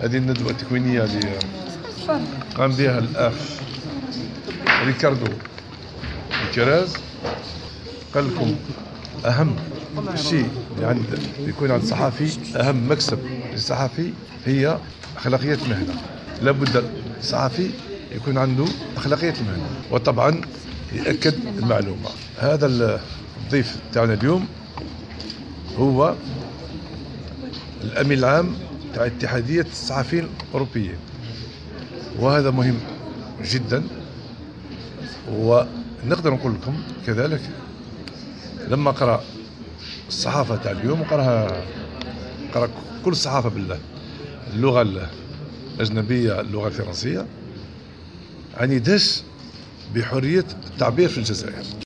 هذه الندوة التكوينية اللي قام بها الأخ ريكاردو كيراز. قال لكم أهم شيء يكون عند الصحفي، أهم مكسب للصحفي هي أخلاقيات المهنة. لابد الصحفي يكون عنده أخلاقيات المهنة، وطبعا يأكد المعلومة. هذا الضيف تاعنا اليوم هو الأمين العام تاع اتحادية الصحفيين الأوروبيين، وهذا مهم جدا. ونقدر نقول لكم كذلك لما قرأ الصحافة تاع اليوم قرأ كل الصحافة باللغة الأجنبية، اللغة الفرنسية، داس بحرية التعبير في الجزائر.